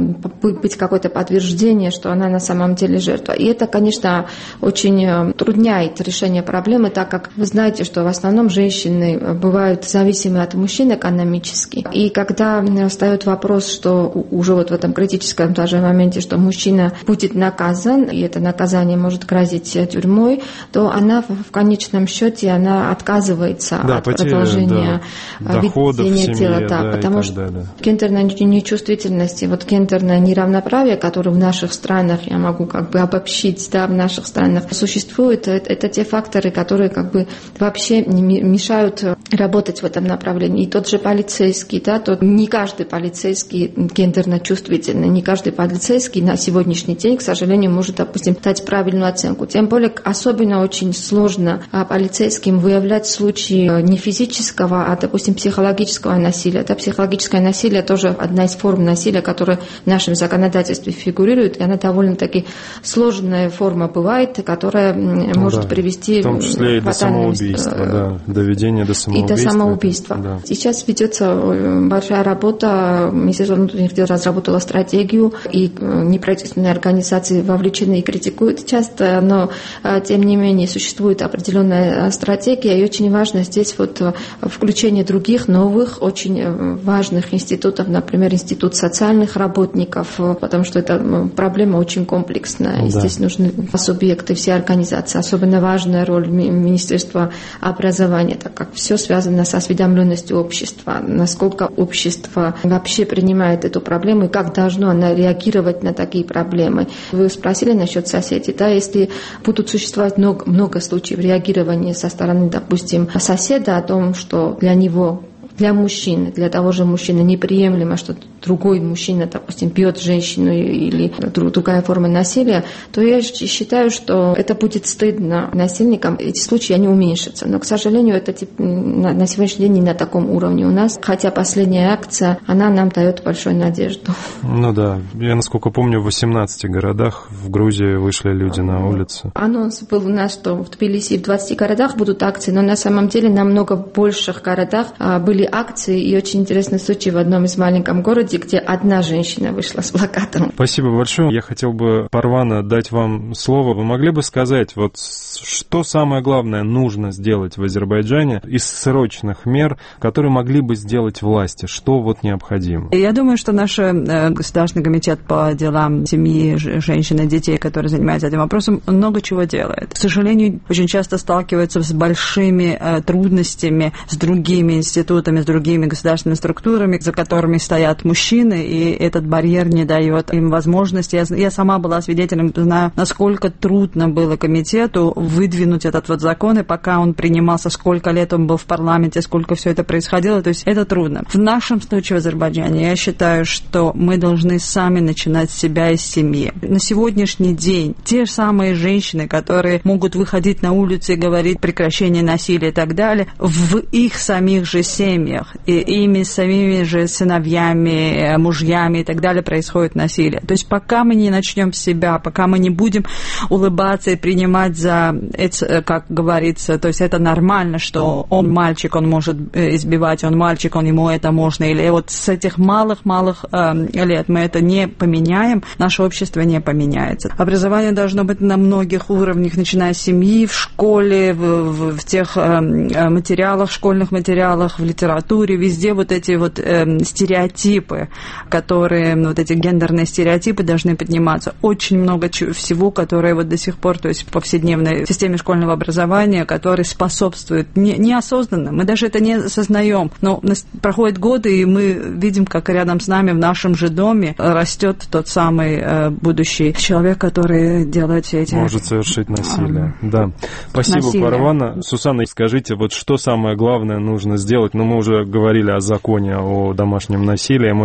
быть какое-то подтверждение, что она на самом деле жертва. И это, конечно, очень трудняет решение проблемы, так как вы знаете, что в основном женщины бывают зависимы от мужчин экономически. И когда встает вопрос, что уже вот в этом критическом даже моменте, что мужчина будет наказан, и это наказание может грозить тюрьмой, то она в конечном счете она отказывается да, от потеря, продолжения да, ведения дела. Да, да, потому что гендерная нечувствительность, вот гендерное неравноправие, которое в наших странах, я могу как бы обобщить, да, в наших странах существует, это, это те факторы, которые как бы вообще мешают работать в этом направлении. И тот же полицейский, да, тот, не каждый полицейский гендерно чувствительный, не каждый полицейский на сегодняшний день, к сожалению, может, допустим, дать правильную оценку. Тем более, особенно очень сложно полицейским выявлять случаи не физического, а, допустим, психологического насилия. Да, психологическое насилие тоже одна из форм насилия, которая в нашем законодательстве фигурирует, и она довольно-таки сложная форма бывает, которая может да, привести в том числе и до самоубийства, да, доведения до самоубийства. И до самоубийства. Да. Сейчас ведется большая работа, Министерство внутренних дел разработало стратегию, и неправительственные организации вовлечены и критикуют часто, но тем не менее существует определенная стратегия, и очень важно здесь вот включение других новых, очень важных институтов, например, институт социальных работников, потому что эта проблема очень комплексная, и да. здесь нужны субъекты, все организации. Особенно важная роль Министерства образования, так как все связано с осведомленностью общества, насколько общество вообще принимает эту проблему и как должно оно реагировать на такие проблемы. Вы спросили насчет соседей, да, если будут существовать много, много случаев реагирования со стороны, допустим, соседа о том, что для него, для мужчины, для того же мужчины неприемлемо, что другой мужчина, допустим, бьет женщину или другая форма насилия, то я считаю, что это будет стыдно насильникам. Эти случаи, они уменьшатся. Но, к сожалению, это на сегодняшний день не на таком уровне у нас. Хотя последняя акция, она нам дает большую надежду. Ну да. Я, насколько помню, в восемнадцати городах в Грузии вышли люди на улицу. Анонс был у нас, что в Тбилиси и в двадцати городах будут акции, но на самом деле намного больших городах были акции. И очень интересный случай в одном из маленьких городов, где одна женщина вышла с плакатом. Спасибо большое. Я хотел бы, Парвана, дать вам слово. Вы могли бы сказать, вот что самое главное нужно сделать в Азербайджане из срочных мер, которые могли бы сделать власти? Что вот необходимо? Я думаю, что наш Государственный комитет по делам семьи, женщин и детей, который занимается этим вопросом, много чего делает. К сожалению, очень часто сталкивается с большими трудностями с другими институтами, с другими государственными структурами, за которыми стоят мужчины, и этот барьер не дает им возможности. Я, я сама была свидетелем, знаю, насколько трудно было комитету выдвинуть этот вот закон, и пока он принимался, сколько лет он был в парламенте, сколько все это происходило, то есть это трудно. В нашем случае в Азербайджане я считаю, что мы должны сами начинать с себя из семьи. На сегодняшний день те же самые женщины, которые могут выходить на улицу и говорить прекращение насилия и так далее, в их самих же семьях, и ими самими же сыновьями, мужьями и так далее происходит насилие. То есть пока мы не начнем с себя, пока мы не будем улыбаться и принимать за, это, как говорится, то есть это нормально, что он мальчик, он может избивать, он мальчик, он ему это можно, или вот с этих малых-малых э, лет мы это не поменяем, наше общество не поменяется. Образование должно быть на многих уровнях, начиная с семьи, в школе, в, в, в тех э, материалах, школьных материалах, в литературе, везде вот эти вот э, стереотипы, которые, вот эти гендерные стереотипы должны подниматься. Очень много всего, которое вот до сих пор, то есть в повседневной системе школьного образования, которое способствует не, неосознанно, мы даже это не осознаем, но проходят годы, и мы видим, как рядом с нами в нашем же доме растет тот самый э, будущий человек, который делает все эти... Может совершить насилие, а, да. Спасибо, насилие. Парвана. Сусанна, скажите, вот что самое главное нужно сделать? Ну, мы уже говорили о законе о домашнем насилии, может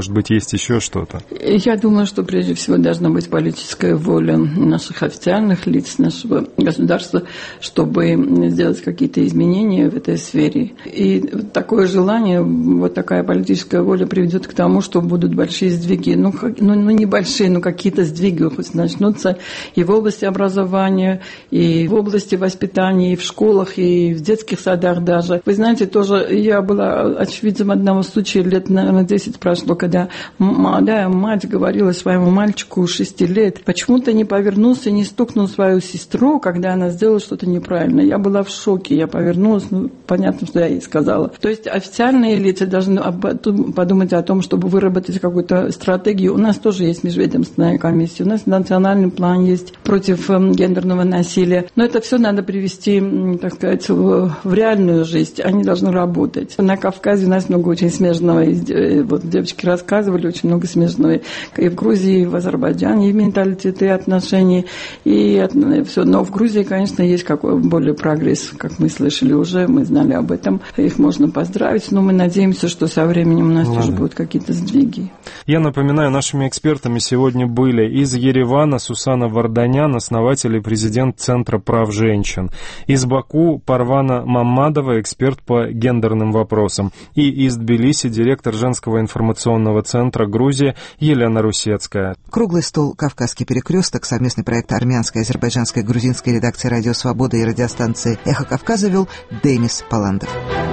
может быть, есть еще что-то? Я думаю, что прежде всего должна быть политическая воля наших официальных лиц, нашего государства, чтобы сделать какие-то изменения в этой сфере. И такое желание, вот такая политическая воля приведет к тому, что будут большие сдвиги. Ну, ну, ну небольшие, но какие-то сдвиги хоть начнутся и в области образования, и в области воспитания, и в школах, и в детских садах даже. Вы знаете, тоже я была очевидцем одного случая, лет, наверное, десять прошло, когда молодая мать говорила своему мальчику шести лет, почему-то не повернулся, не стукнул свою сестру, когда она сделала что-то неправильно. Я была в шоке, я повернулась, ну, понятно, что я ей сказала. То есть официальные лица должны подумать о том, чтобы выработать какую-то стратегию. У нас тоже есть межведомственная комиссия, у нас национальный план есть против гендерного насилия, но это все надо привести, так сказать, в, в реальную жизнь, они должны работать. На Кавказе у нас много очень смежного, вот девочки рассказывали, очень много смежного и в Грузии, и в Азербайджане, и в менталитете, и отношений, и все. Но в Грузии, конечно, есть какой более прогресс, как мы слышали уже, мы знали об этом, их можно поздравить, но мы надеемся, что со временем у нас Ладно. тоже будут какие-то сдвиги. Я напоминаю, нашими экспертами сегодня были из Еревана Сусана Варданян, основатель и президент Центра прав женщин, из Баку Парвана Маммадова, эксперт по гендерным вопросам, и из Тбилиси директор женского информационного центра Грузии Елена Русецкая. Круглый стол «Кавказский перекресток», совместный проект армянской, азербайджанской, грузинской редакции «Радио Свобода» и радиостанции «Эхо Кавказа» вел Демис Паландов.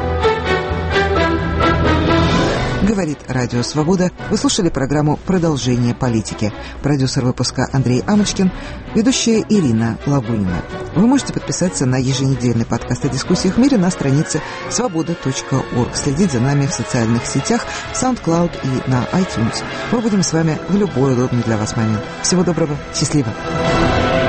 Говорит Радио Свобода. Вы слушали программу «Продолжение политики». Продюсер выпуска Андрей Амочкин, ведущая Ирина Лавунина. Вы можете подписаться на еженедельный подкаст о дискуссиях в мире на странице свобода точка орг, следить за нами в социальных сетях, в SoundCloud и на iTunes. Мы будем с вами в любой удобный для вас момент. Всего доброго, счастливо!